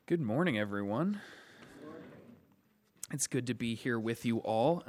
Good morning, everyone. It's good to be here with you all.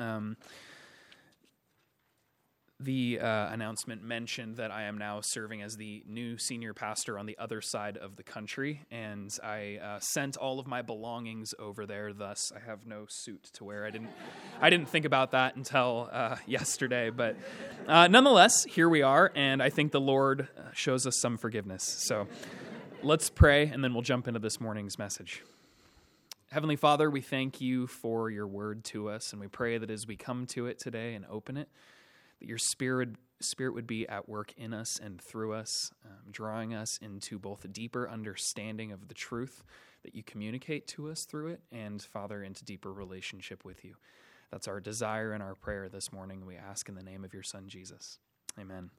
The announcement mentioned that I am now serving as the new senior pastor on the other side of the country, and I sent all of my belongings over there. Thus, I have no suit to wear. I didn't think about that until yesterday, but nonetheless, here we are, and I think the Lord shows us some forgiveness. So let's pray, and then we'll jump into this morning's message. Heavenly Father, we thank you for your word to us, and we pray that as we come to it today and open it, that your spirit would be at work in us and through us, drawing us into both a deeper understanding of the truth that you communicate to us through it, and, Father, into deeper relationship with you. That's our desire and our prayer this morning. We ask in the name of your Son, Jesus. Amen.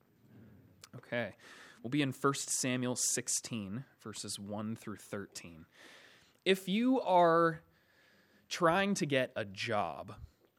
Okay. We'll be in 1 Samuel 16, verses 1 through 13. If you are trying to get a job,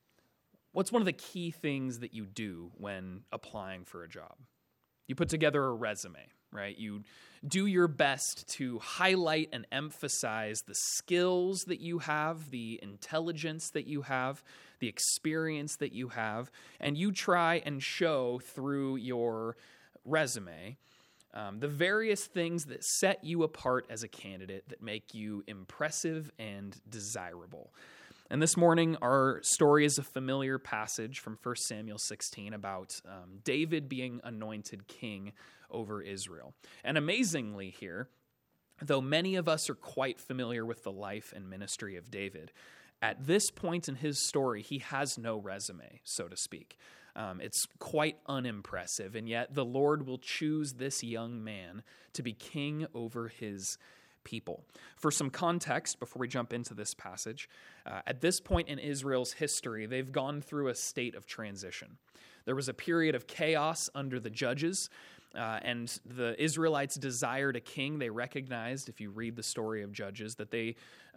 what's one of the key things that you do when applying for a job? You put together a resume, right? You do your best to highlight and emphasize the skills that you have, the intelligence that you have, the experience that you have, and you try and show through your resume the various things that set you apart as a candidate that make you impressive and desirable. And this morning, our story is a familiar passage from 1 Samuel 16 about David being anointed king over Israel. And amazingly here, though many of us are quite familiar with the life and ministry of David, at this point in his story, he has no resume, so to speak. It's quite unimpressive, and yet the Lord will choose this young man to be king over his people. For some context, before we jump into this passage, at this point in Israel's history, they've gone through a state of transition. There was a period of chaos under the judges, and the Israelites desired a king. They recognized, if you read the story of Judges, that they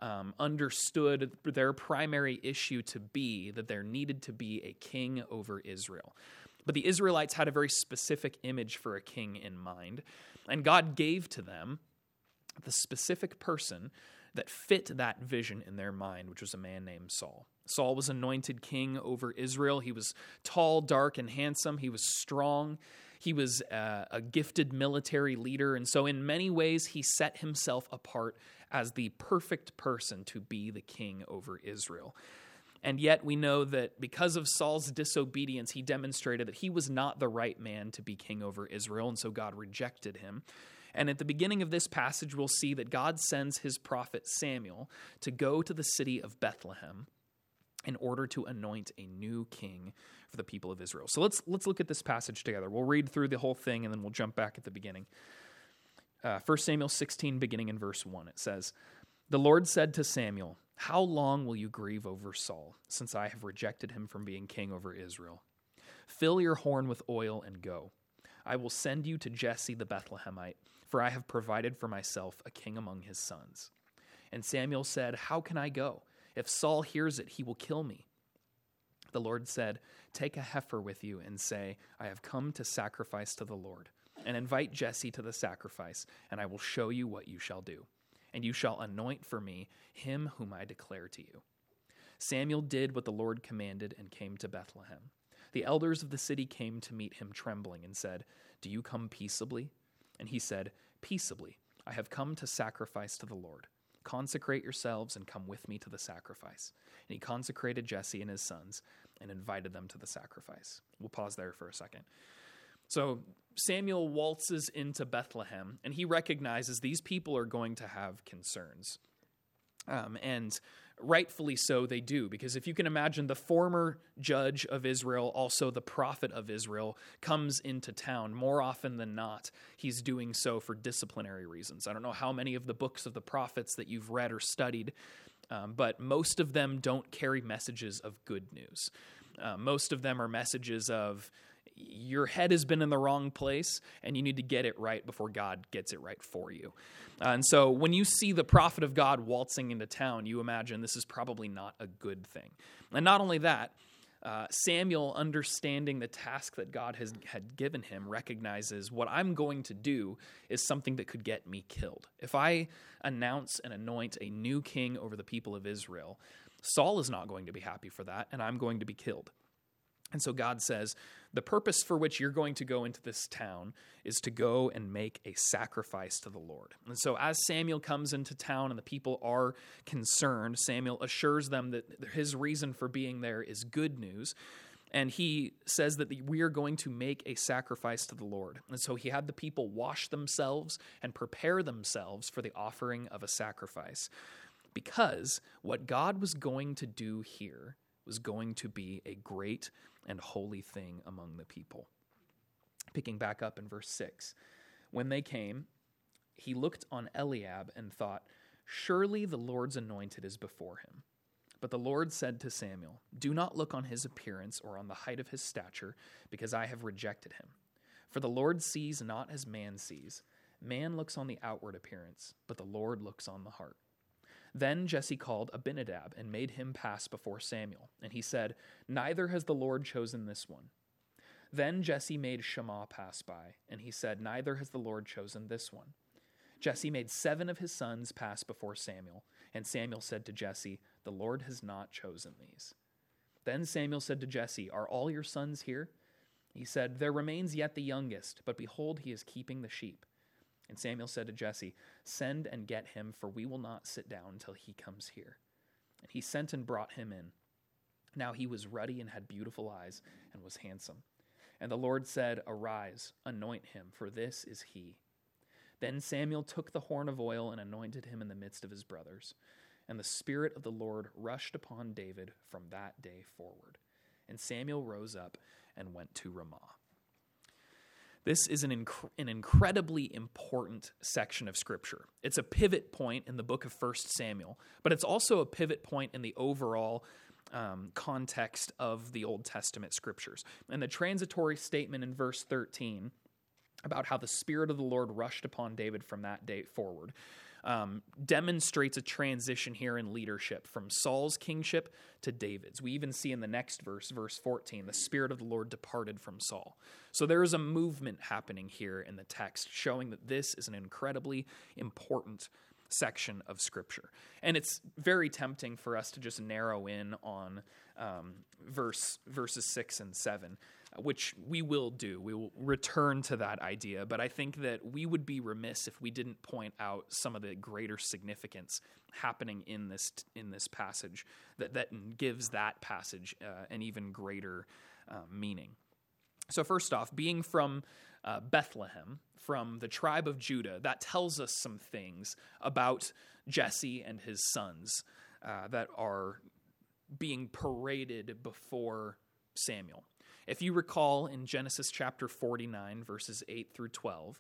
understood their primary issue to be that there needed to be a king over Israel. But the Israelites had a very specific image for a king in mind, and God gave to them the specific person that fit that vision in their mind, which was a man named Saul. Saul was anointed king over Israel. He was tall, dark, and handsome. He was strong. He was a gifted military leader, and so in many ways he set himself apart as the perfect person to be the king over Israel. And yet we know that because of Saul's disobedience, he demonstrated that he was not the right man to be king over Israel, and so God rejected him. And at the beginning of this passage, we'll see that God sends his prophet Samuel to go to the city of Bethlehem in order to anoint a new king for the people of Israel. So let's look at this passage together. We'll read through the whole thing, and then we'll jump back at the beginning. 1 Samuel 16, beginning in verse 1, it says, "The Lord said to Samuel, 'How long will you grieve over Saul, since I have rejected him from being king over Israel? Fill your horn with oil and go. I will send you to Jesse the Bethlehemite, for I have provided for myself a king among his sons.' And Samuel said, 'How can I go? If Saul hears it, he will kill me.' The Lord said, 'Take a heifer with you and say, I have come to sacrifice to the Lord. And invite Jesse to the sacrifice, and I will show you what you shall do. And you shall anoint for me him whom I declare to you.' Samuel did what the Lord commanded and came to Bethlehem. The elders of the city came to meet him trembling and said, 'Do you come peaceably?' And he said, 'Peaceably. I have come to sacrifice to the Lord. Consecrate yourselves and come with me to the sacrifice.' And he consecrated Jesse and his sons and invited them to the sacrifice." We'll pause there for a second. So Samuel waltzes into Bethlehem, and he recognizes these people are going to have concerns. And rightfully so they do, because if you can imagine, the former judge of Israel, also the prophet of Israel, comes into town. More often than not, he's doing so for disciplinary reasons. I don't know how many of the books of the prophets that you've read or studied, but most of them don't carry messages of good news. Most of them are messages of, your head has been in the wrong place, and you need to get it right before God gets it right for you. And so when you see the prophet of God waltzing into town, you imagine this is probably not a good thing. And not only that, Samuel, understanding the task that God had given him, recognizes what I'm going to do is something that could get me killed. If I announce and anoint a new king over the people of Israel, Saul is not going to be happy for that, and I'm going to be killed. And so God says, the purpose for which you're going to go into this town is to go and make a sacrifice to the Lord. And so as Samuel comes into town and the people are concerned, Samuel assures them that his reason for being there is good news. And he says that we are going to make a sacrifice to the Lord. And so he had the people wash themselves and prepare themselves for the offering of a sacrifice. Because what God was going to do here was going to be a great and holy thing among the people. Picking back up in verse 6, when they came, he looked on Eliab and thought, surely the Lord's anointed is before him. But the Lord said to Samuel, do not look on his appearance or on the height of his stature, because I have rejected him. For the Lord sees not as man sees. Man looks on the outward appearance, but the Lord looks on the heart. Then Jesse called Abinadab and made him pass before Samuel. And he said, neither has the Lord chosen this one. Then Jesse made Shammah pass by, and he said, neither has the Lord chosen this one. Jesse made 7 of his sons pass before Samuel. And Samuel said to Jesse, the Lord has not chosen these. Then Samuel said to Jesse, are all your sons here? He said, there remains yet the youngest, but behold, he is keeping the sheep. And Samuel said to Jesse, send and get him, for we will not sit down until he comes here. And he sent and brought him in. Now he was ruddy and had beautiful eyes and was handsome. And the Lord said, arise, anoint him, for this is he. Then Samuel took the horn of oil and anointed him in the midst of his brothers. And the Spirit of the Lord rushed upon David from that day forward. And Samuel rose up and went to Ramah. This is an incredibly important section of Scripture. It's a pivot point in the book of 1 Samuel, but it's also a pivot point in the overall context of the Old Testament Scriptures. And the transitory statement in verse 13 about how the Spirit of the Lord rushed upon David from that day forward demonstrates a transition here in leadership from Saul's kingship to David's. We even see in the next verse, verse 14, the Spirit of the Lord departed from Saul. So there is a movement happening here in the text showing that this is an incredibly important section of Scripture. And it's very tempting for us to just narrow in on verses 6 and 7, which we will do. We will return to that idea, but I think that we would be remiss if we didn't point out some of the greater significance happening in this passage that gives that passage an even greater meaning. So first off, being from Bethlehem, from the tribe of Judah, that tells us some things about Jesse and his sons that are being paraded before Samuel. If you recall in Genesis chapter 49, verses 8 through 12,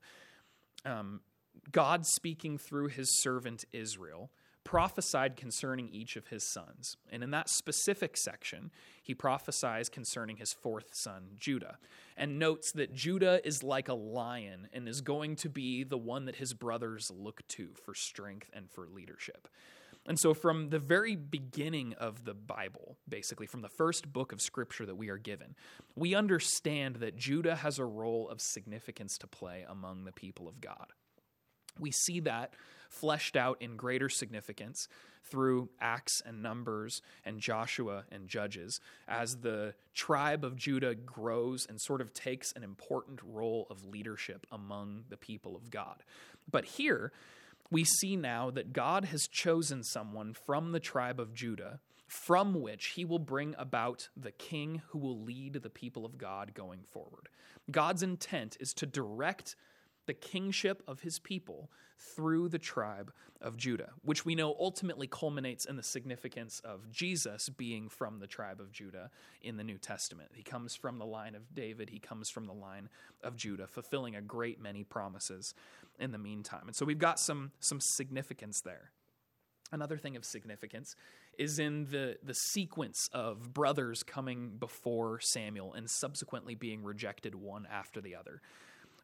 God speaking through his servant Israel prophesied concerning each of his sons. And in that specific section, he prophesies concerning his 4th son, Judah, and notes that Judah is like a lion and is going to be the one that his brothers look to for strength and for leadership. And so from the very beginning of the Bible, basically from the first book of Scripture that we are given, we understand that Judah has a role of significance to play among the people of God. We see that fleshed out in greater significance through Acts and Numbers and Joshua and Judges as the tribe of Judah grows and sort of takes an important role of leadership among the people of God. But here, we see now that God has chosen someone from the tribe of Judah from which he will bring about the king who will lead the people of God going forward. God's intent is to direct the kingship of his people through the tribe of Judah, which we know ultimately culminates in the significance of Jesus being from the tribe of Judah in the New Testament. He comes from the line of David. He comes from the line of Judah, fulfilling a great many promises in the meantime. And so we've got some significance there. Another thing of significance is in the sequence of brothers coming before Samuel and subsequently being rejected one after the other.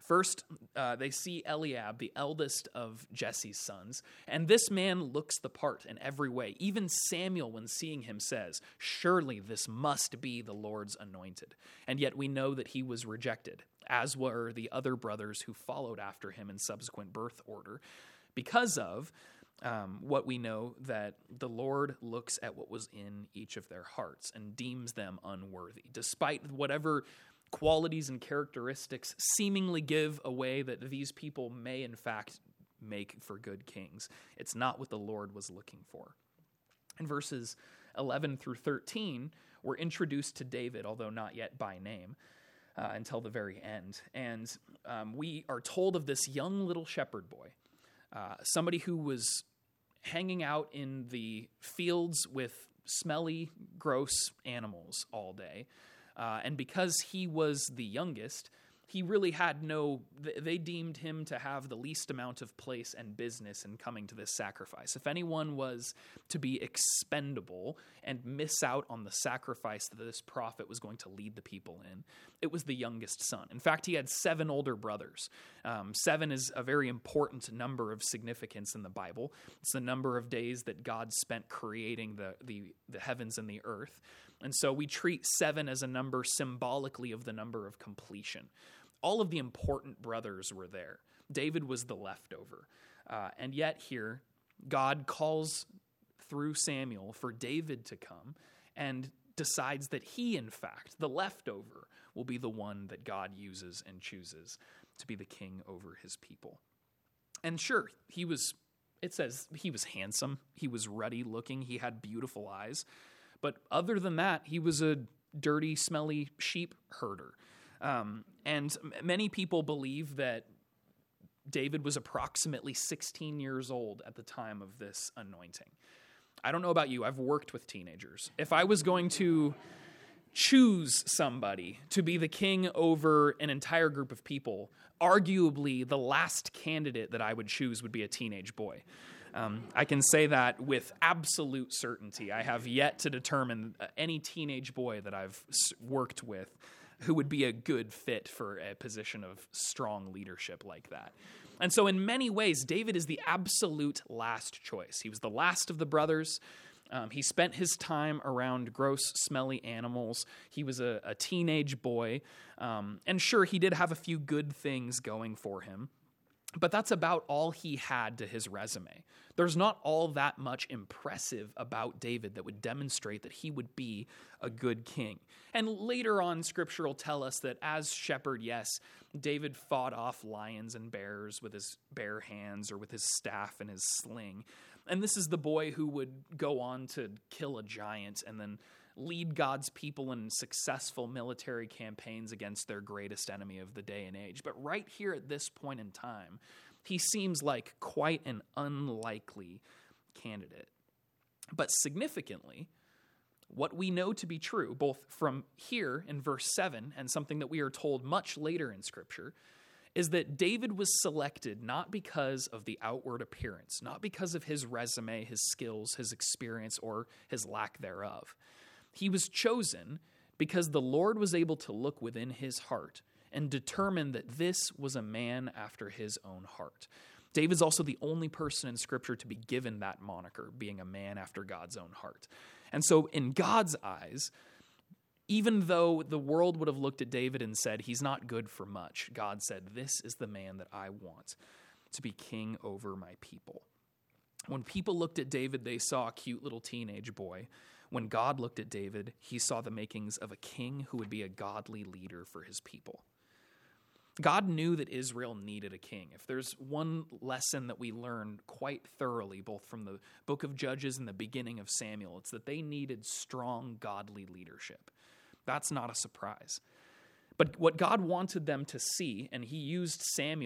First, they see Eliab, the eldest of Jesse's sons, and this man looks the part in every way. Even Samuel, when seeing him, says, "Surely this must be the Lord's anointed." And yet we know that he was rejected, as were the other brothers who followed after him in subsequent birth order, because of what we know, that the Lord looks at what was in each of their hearts and deems them unworthy, despite whatever qualities and characteristics seemingly give away that these people may in fact make for good kings. It's not what the Lord was looking for. In verses 11 through 13, we're introduced to David, although not yet by name, until the very end. And we are told of this young little shepherd boy, somebody who was hanging out in the fields with smelly, gross animals all day. And because he was the youngest, he really had they deemed him to have the least amount of place and business in coming to this sacrifice. If anyone was to be expendable and miss out on the sacrifice that this prophet was going to lead the people in, it was the youngest son. In fact, he had 7 older brothers. 7 is a very important number of significance in the Bible. It's the number of days that God spent creating the heavens and the earth. And so we treat 7 as a number symbolically of the number of completion. All of the important brothers were there. David was the leftover. And yet here, God calls through Samuel for David to come and decides that he, in fact, the leftover, will be the one that God uses and chooses to be the king over his people. And sure, it says he was handsome, he was ruddy looking, he had beautiful eyes. But other than that, he was a dirty, smelly sheep herder. And many people believe that David was approximately 16 years old at the time of this anointing. I don't know about you, I've worked with teenagers. If I was going to choose somebody to be the king over an entire group of people, arguably the last candidate that I would choose would be a teenage boy. I can say that with absolute certainty. I have yet to determine any teenage boy that I've worked with who would be a good fit for a position of strong leadership like that. And so in many ways, David is the absolute last choice. He was the last of the brothers. He spent his time around gross, smelly animals. He was a teenage boy. And sure, he did have a few good things going for him. But that's about all he had to his resume. There's not all that much impressive about David that would demonstrate that he would be a good king. And later on, Scripture will tell us that as shepherd, yes, David fought off lions and bears with his bare hands or with his staff and his sling. And this is the boy who would go on to kill a giant and then lead God's people in successful military campaigns against their greatest enemy of the day and age. But right here at this point in time, he seems like quite an unlikely candidate. But significantly, what we know to be true, both from here in verse 7 and something that we are told much later in Scripture, is that David was selected not because of the outward appearance, not because of his resume, his skills, his experience, or his lack thereof. He was chosen because the Lord was able to look within his heart and determine that this was a man after his own heart. David's also the only person in Scripture to be given that moniker, being a man after God's own heart. And so in God's eyes, even though the world would have looked at David and said, he's not good for much, God said, this is the man that I want to be king over my people. When people looked at David, they saw a cute little teenage boy. When God looked at David, he saw the makings of a king who would be a godly leader for his people. God knew that Israel needed a king. If there's one lesson that we learn quite thoroughly, both from the book of Judges and the beginning of Samuel, it's that they needed strong, godly leadership. That's not a surprise. But what God wanted them to see, and he used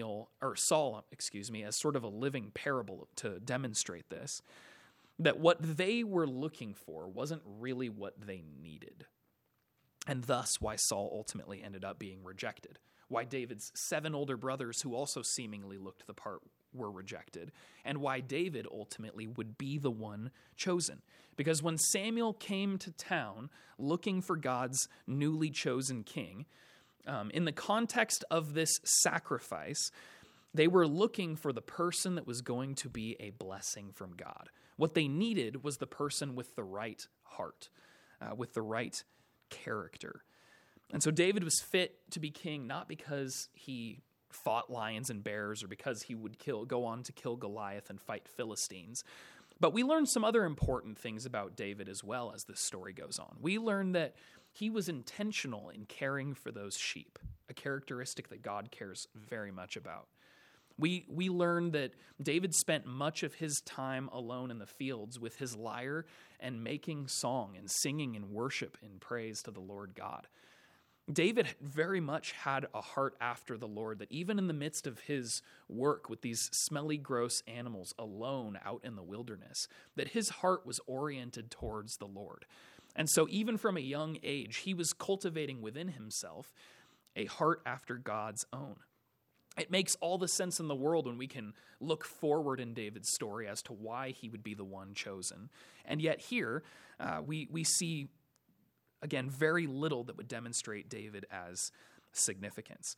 Saul, as sort of a living parable to demonstrate this, that what they were looking for wasn't really what they needed. And thus why Saul ultimately ended up being rejected. Why David's 7 older brothers, who also seemingly looked the part, were rejected. And why David ultimately would be the one chosen. Because when Samuel came to town looking for God's newly chosen king, In the context of this sacrifice, they were looking for the person that was going to be a blessing from God. What they needed was the person with the right heart, with the right character. And so David was fit to be king, not because he fought lions and bears or because he would go on to kill Goliath and fight Philistines. But we learn some other important things about David as well as this story goes on. We learn that he was intentional in caring for those sheep, a characteristic that God cares very much about. We learn that David spent much of his time alone in the fields with his lyre and making song and singing and worship in praise to the Lord God. David very much had a heart after the Lord, that even in the midst of his work with these smelly, gross animals alone out in the wilderness, that his heart was oriented towards the Lord. And so even from a young age, he was cultivating within himself a heart after God's own. It makes all the sense in the world when we can look forward in David's story as to why he would be the one chosen. And yet here, we see, again, very little that would demonstrate David as significance.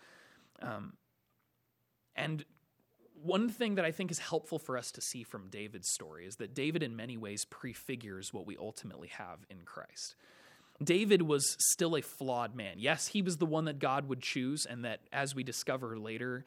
And one thing that I think is helpful for us to see from David's story is that David in many ways prefigures what we ultimately have in Christ. David was still a flawed man. Yes, he was the one that God would choose, and that, as we discover later,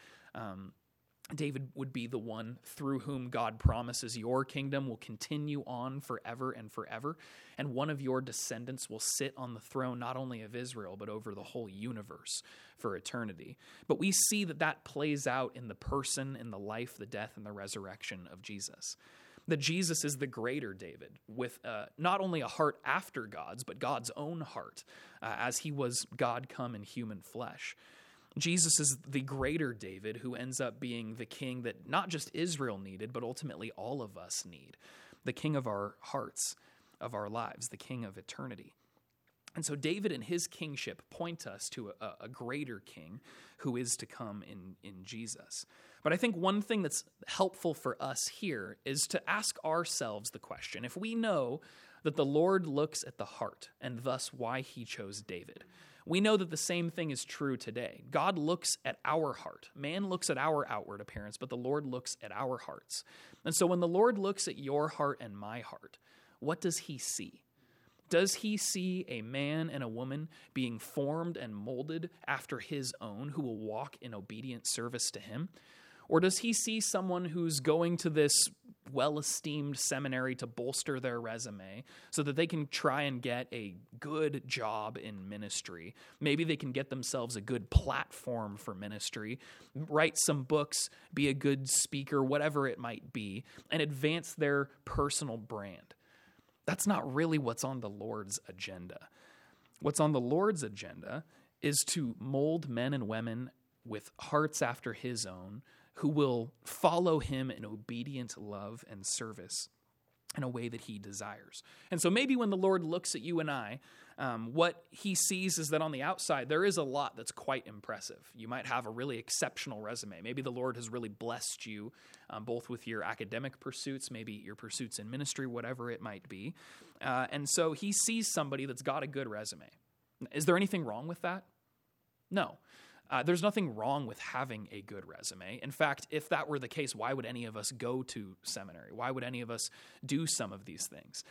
David would be the one through whom God promises your kingdom will continue on forever and forever, and one of your descendants will sit on the throne not only of Israel, but over the whole universe for eternity. But we see that that plays out in the person, in the life, the death, and the resurrection of Jesus. That Jesus is the greater David, with not only a heart after God's, but God's own heart, as he was God come in human flesh. Jesus is the greater David who ends up being the king that not just Israel needed, but ultimately all of us need. The king of our hearts, of our lives, the king of eternity. And so David and his kingship point us to a greater king who is to come in Jesus. But I think one thing that's helpful for us here is to ask ourselves the question, if we know that the Lord looks at the heart and thus why he chose David, we know that the same thing is true today. God looks at our heart. Man looks at our outward appearance, but the Lord looks at our hearts. And so when the Lord looks at your heart and my heart, what does he see? Does he see a man and a woman being formed and molded after his own who will walk in obedient service to him? Or does he see someone who's going to this well-esteemed seminary to bolster their resume so that they can try and get a good job in ministry? Maybe they can get themselves a good platform for ministry, write some books, be a good speaker, whatever it might be, and advance their personal brand. That's not really what's on the Lord's agenda. What's on the Lord's agenda is to mold men and women with hearts after his own, who will follow him in obedient love and service in a way that he desires. And so maybe when the Lord looks at you and I, what he sees is that on the outside, there is a lot that's quite impressive. You might have a really exceptional resume. Maybe the Lord has really blessed you both with your academic pursuits, maybe your pursuits in ministry, whatever it might be. And so he sees somebody that's got a good resume. Is there anything wrong with that? No. There's nothing wrong with having a good resume. In fact, if that were the case, why would any of us go to seminary? Why would any of us do some of these things?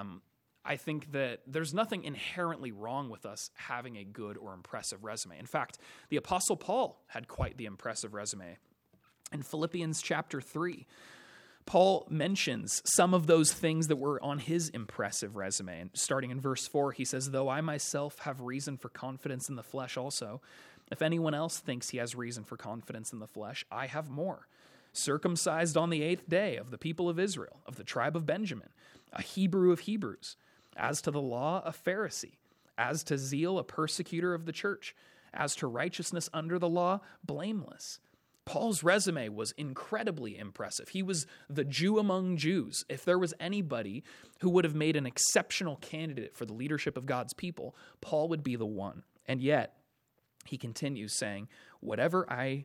I think that there's nothing inherently wrong with us having a good or impressive resume. In fact, the Apostle Paul had quite the impressive resume. In Philippians chapter 3, Paul mentions some of those things that were on his impressive resume. And starting in verse 4, he says, "Though I myself have reason for confidence in the flesh also, if anyone else thinks he has reason for confidence in the flesh, I have more. Circumcised on the 8th day of the people of Israel, of the tribe of Benjamin, a Hebrew of Hebrews, as to the law, a Pharisee, as to zeal, a persecutor of the church, as to righteousness under the law, blameless." Paul's resume was incredibly impressive. He was the Jew among Jews. If there was anybody who would have made an exceptional candidate for the leadership of God's people, Paul would be the one. And yet, he continues saying, whatever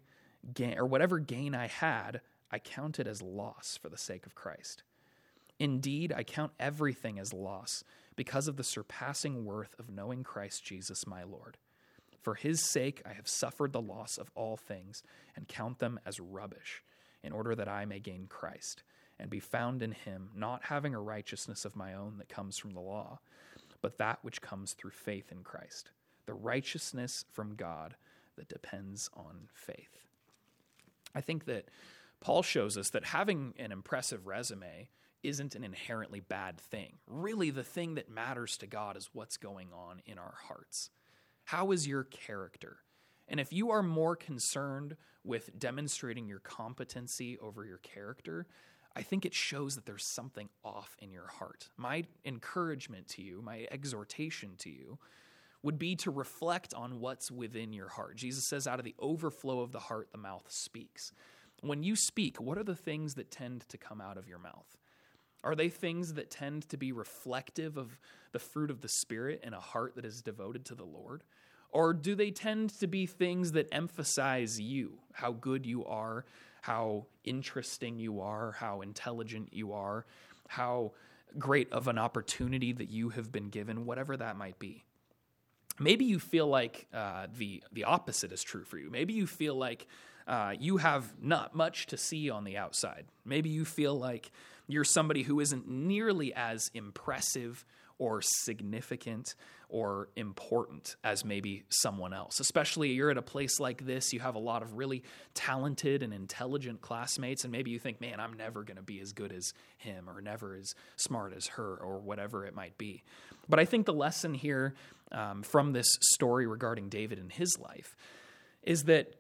gain I had, I counted as loss for the sake of Christ. Indeed, I count everything as loss because of the surpassing worth of knowing Christ Jesus my Lord. For his sake I have suffered the loss of all things and count them as rubbish, in order that I may gain Christ and be found in him, not having a righteousness of my own that comes from the law, but that which comes through faith in Christ, the righteousness from God that depends on faith. I think that Paul shows us that having an impressive resume isn't an inherently bad thing. Really, the thing that matters to God is what's going on in our hearts. How is your character? And if you are more concerned with demonstrating your competency over your character, I think it shows that there's something off in your heart. My encouragement to you, my exhortation to you, would be to reflect on what's within your heart. Jesus says, out of the overflow of the heart, the mouth speaks. When you speak, what are the things that tend to come out of your mouth? Are they things that tend to be reflective of the fruit of the Spirit in a heart that is devoted to the Lord? Or do they tend to be things that emphasize you, how good you are, how interesting you are, how intelligent you are, how great of an opportunity that you have been given, whatever that might be? Maybe you feel like the opposite is true for you. Maybe you feel like you have not much to see on the outside. Maybe you feel like you're somebody who isn't nearly as impressive or significant or important as maybe someone else. Especially you're at a place like this, you have a lot of really talented and intelligent classmates, and maybe you think, man, I'm never going to be as good as him or never as smart as her or whatever it might be. But I think the lesson here from this story regarding David and his life is that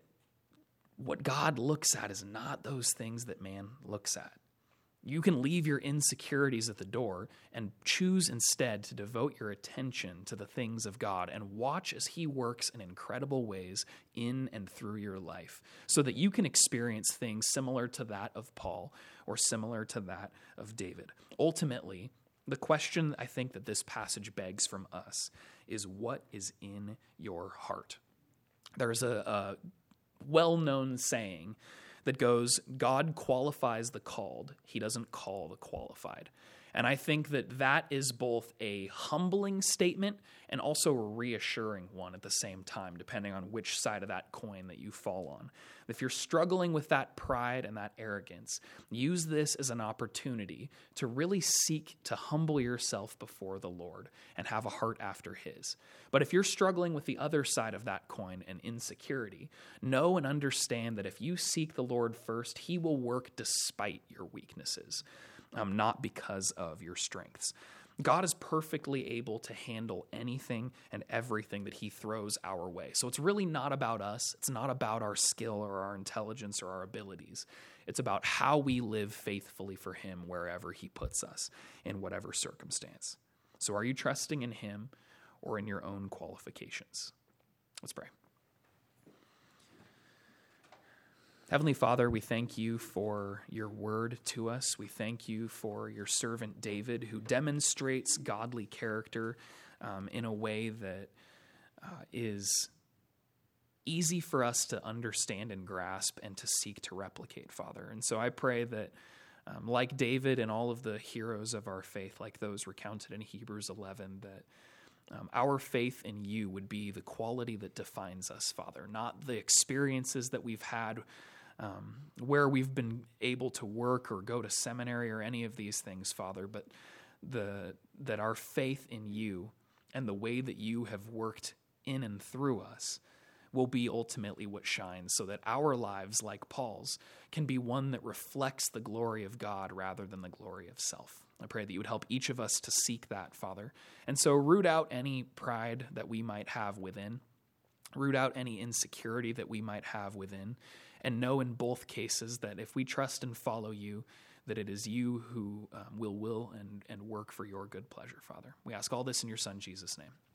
what God looks at is not those things that man looks at. You can leave your insecurities at the door and choose instead to devote your attention to the things of God and watch as he works in incredible ways in and through your life so that you can experience things similar to that of Paul or similar to that of David. Ultimately, the question I think that this passage begs from us is, what is in your heart? There's a well-known saying that goes, God qualifies the called, he doesn't call the qualified. And I think that that is both a humbling statement and also a reassuring one at the same time, depending on which side of that coin that you fall on. If you're struggling with that pride and that arrogance, use this as an opportunity to really seek to humble yourself before the Lord and have a heart after his. But if you're struggling with the other side of that coin and insecurity, know and understand that if you seek the Lord first, he will work despite your weaknesses, not because of your strengths. God is perfectly able to handle anything and everything that he throws our way. So it's really not about us. It's not about our skill or our intelligence or our abilities. It's about how we live faithfully for him wherever he puts us in whatever circumstance. So are you trusting in him or in your own qualifications? Let's pray. Heavenly Father, we thank you for your word to us. We thank you for your servant David, who demonstrates godly character in a way that is easy for us to understand and grasp and to seek to replicate, Father. And so I pray that like David and all of the heroes of our faith, like those recounted in Hebrews 11, that our faith in you would be the quality that defines us, Father, not the experiences that we've had where we've been able to work or go to seminary or any of these things, Father, but that our faith in you and the way that you have worked in and through us will be ultimately what shines, so that our lives, like Paul's, can be one that reflects the glory of God rather than the glory of self. I pray that you would help each of us to seek that, Father. And so root out any pride that we might have within, root out any insecurity that we might have within, and know in both cases that if we trust and follow you, that it is you who will and work for your good pleasure, Father. We ask all this in your Son, Jesus' name.